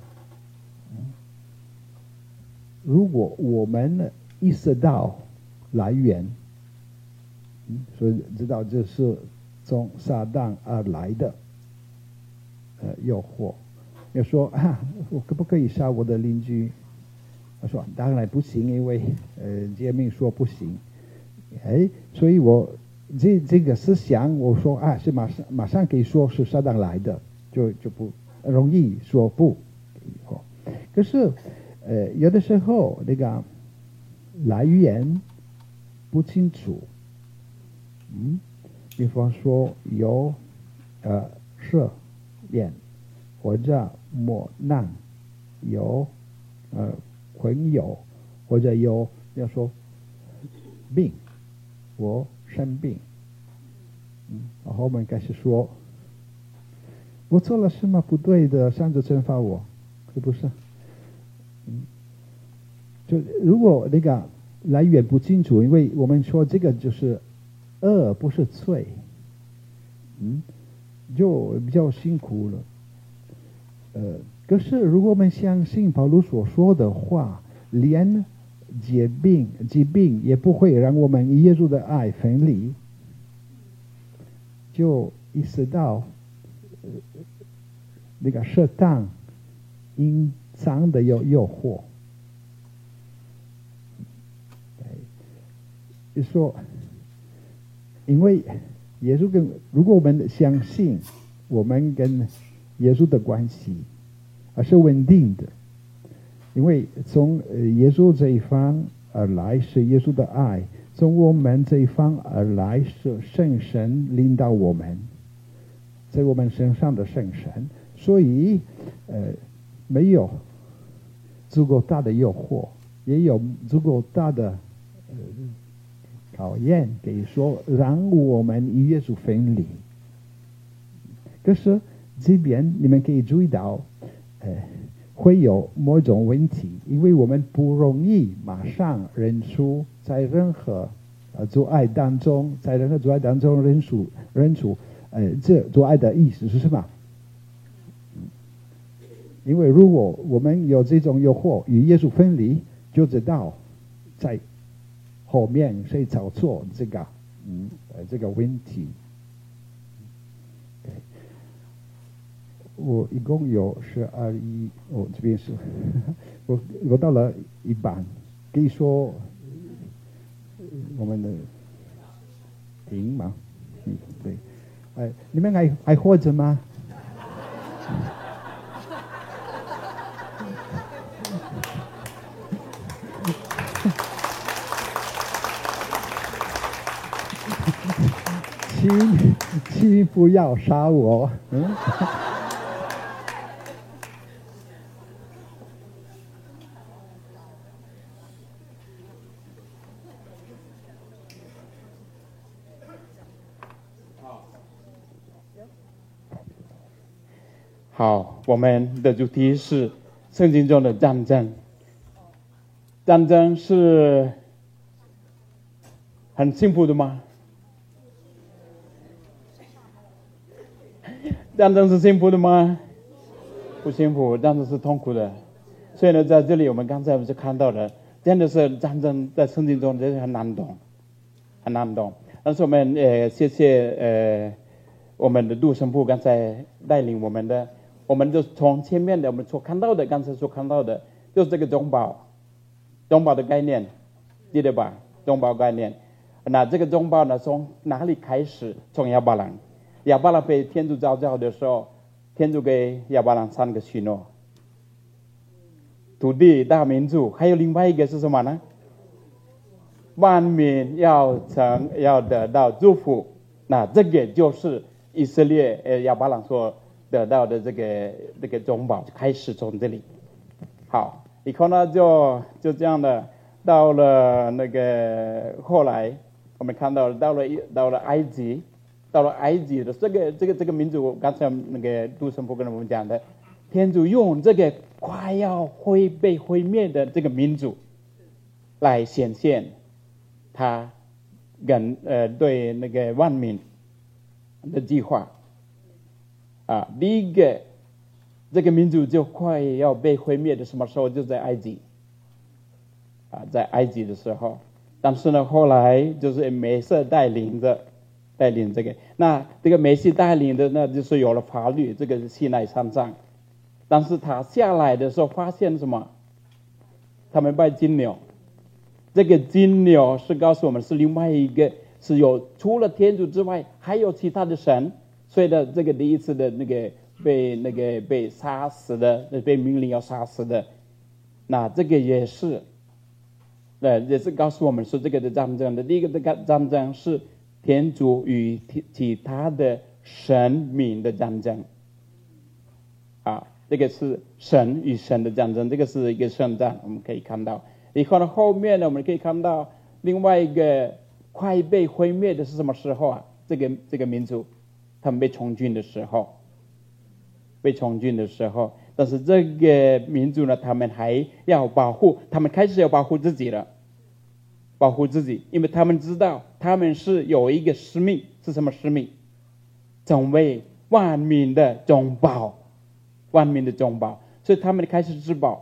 如果我们意识到来源，所以知道这是从撒旦而来的诱惑，要说我可不可以杀我的邻居？他说当然不行，因为诫命说不行。所以我这个思想，我说是马上可以说是撒旦来的，就不容易说不。可是有的时候那个来源不清楚，比方说有试验或者磨难，有朋友，或者有要说病，我生病，然后我们开始说，我做了什么不对的，上帝惩罚我，是不是？就如果那个来源不清楚，因为我们说这个就是恶，不是罪，就比较辛苦了。可是如果我们相信保罗所说的话，连疾病也不会让我们与耶稣的爱分离，就意识到那个适当隐藏的诱惑。就说，因为耶稣如果我们相信我们跟耶稣的关系是稳定的，因为从耶稣这一方而来是耶稣的爱，从我们这一方而来是圣神领导我们，在我们身上的圣神，所以没有足够大的诱惑，也有足够大的考验，可以说让我们与耶稣分离。可是这边你们可以注意到会有某种问题，因为我们不容易马上认出在任何阻碍当中，认出这阻碍的意思是什么？因为如果我们有这种诱惑与耶稣分离，就知道在后面谁找错这个问题。 我一共有12这边是我到了一半，可以说我们的停吗？对，你们还活着吗？请不要杀我。 好，我们的主题是圣经中的战争。战争是很幸福的吗？战争是幸福的吗？不幸福，战争是痛苦的。所以呢，在这里我们刚才不是看到了，真的是战争在圣经中真是很难懂，很难懂。但是我们谢谢我们的杜神父刚才带领我们的，我们就从前面的我们所看到的，刚才所看到的，就是这个中保的概念，记得吧？中保概念。那这个中保呢，从哪里开始？从亚伯兰被天主召叫的时候，天主给亚伯兰3个许诺：土地、大民族，还有另外一个是什么呢？万民要得到祝福。那这个就是以色列亚伯兰所得到的这个中保，开始从这里。好，以后呢就这样的，到了那个后来，我们看到到了埃及。到了埃及的这个民族，刚才那个杜神父跟我们讲的，天主用这个快要被毁灭的这个民族，来显现他对那个万民的计划。第一个这个民族就快要被毁灭的什么时候？就在埃及。在埃及的时候，但是呢，后来就是梅瑟带领这个，那这个梅西带领的呢，就是有了法律，这个是西奈山上。但是他下来的时候发现什么？他们拜金牛，这个金牛是告诉我们是另外一个，是有除了天主之外还有其他的神，所以的这个第一次的被杀死的，被命令要杀死的，那这个也是告诉我们说这个的战争的第一个这个战争是天主与其他的神明的战争。这个是神与神的战争，这个是一个圣战，我们可以看到。以后呢，后面呢，我们可以看到另外一个快被毁灭的是什么时候啊？这个民族，他们被从军的时候，但是这个民族呢，他们还要保护，他们开始要保护自己了，因为他们知道他们是有一个使命，是什么使命？成为万民的中保，所以他们开始自保。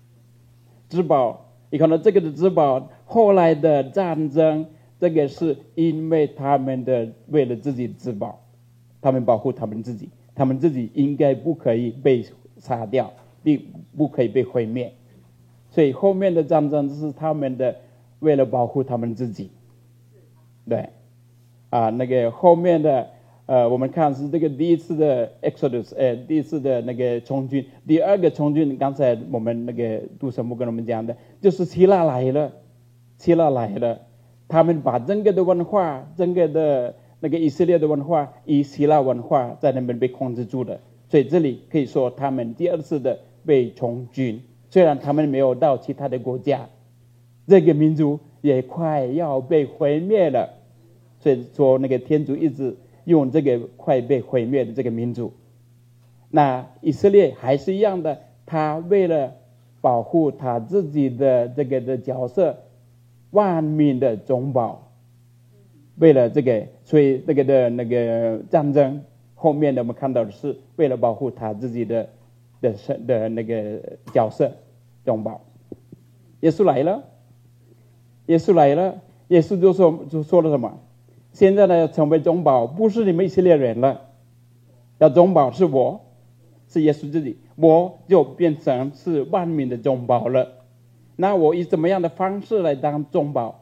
你看到这个的自保，后来的战争，这个是因为他们为了自己自保，他们保护他们自己，他们自己应该不可以被杀掉，并不可以被毁灭，所以后面的战争是他们为了保护他们自己。对，那个后面的我们看是这个第一次的 Exodus， 第一次的那个从军，第二个从军，刚才我们那个杜神父跟我们讲的，就是希腊来了，他们把整个的文化，整个的那个以色列的文化，以希腊文化在那边被控制住了，所以这里可以说他们第二次的被从军，虽然他们没有到其他的国家，这个民族也快要被毁灭了，所以说那个天主一直用这个快被毁灭的这个民族。那以色列还是一样的，他为了保护他自己的这个的角色，万民的中保，为了这个，所以这个的那个战争后面的我们看到的是为了保护他自己的那个角色中保。耶稣来了，耶稣就说了什么？现在呢，要成为中保，不是你们以色列人了，要中保是我， 是耶稣自己，我就变成是万民的中保了。那我以怎么样的方式来当中保？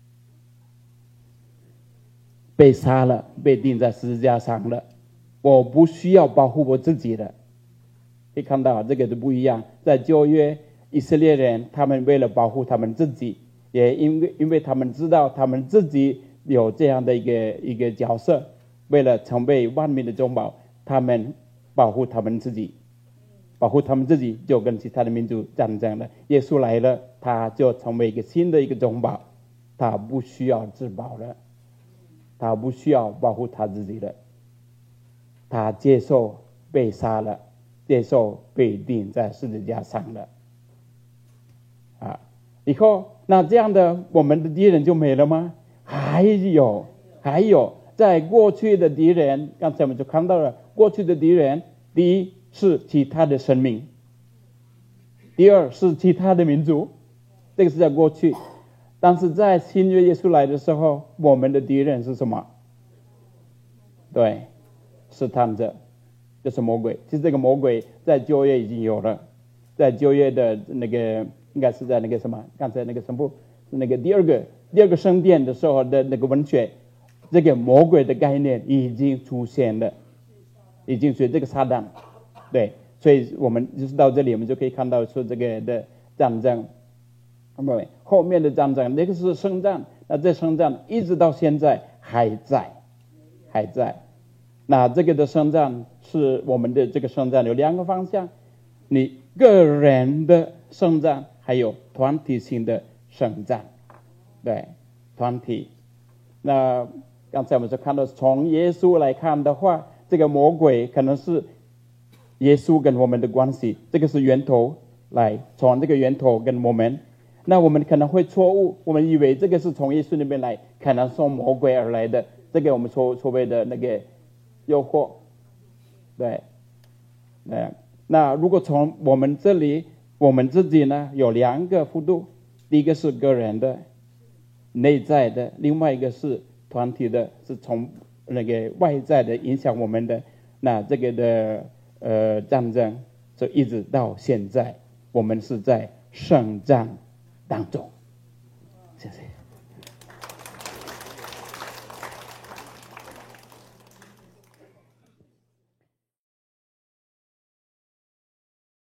被杀了，被钉在十字架上了，我不需要保护我自己了。可以看到这个就不一样。在旧约以色列人，他们为了保护他们自己，也因为他们知道他们自己有这样的一个角色，为了成为万民的中保，他们保护他们自己，保护他们自己就跟其他的民族战争了。耶稣来了，他就成为一个新的一个中保，他不需要自保了，他不需要保护他自己了，他接受被杀了，接受被钉在十字架上了。以后那这样的我们的敌人就没了吗？还有，在过去的敌人，刚才我们就看到了过去的敌人，第一是其他的生命，第二是其他的民族，这个是在过去。但是在新约耶稣来的时候，我们的敌人是什么？对，试探者，就是魔鬼。其实这个魔鬼在旧约已经有了，在旧约的那个应该是在那个什么，刚才那个神父那个第二个圣殿的时候的那个文学，这个魔鬼的概念已经出现了，已经是这个撒旦。对，所以我们就是到这里，我们就可以看到说这个的战争，后面的战争那个是圣战，那这圣战一直到现在还在。那这个的圣战是我们的这个圣战有两个方向，你个人的圣战，还有团体性的圣战。对，团体。那刚才我们就看到，从耶稣来看的话，这个魔鬼可能是耶稣跟我们的关系，这个是源头来，从这个源头跟我们。那我们可能会错误，我们以为这个是从耶稣那边来，可能从魔鬼而来的，这个我们所谓的那个诱惑。对，那如果从我们这里，我们自己呢有两个幅度，第一个是个人的内在的，另外一个是团体的，是从那个外在的影响我们的。那这个的战争就一直到现在，我们是在圣战当中。谢谢。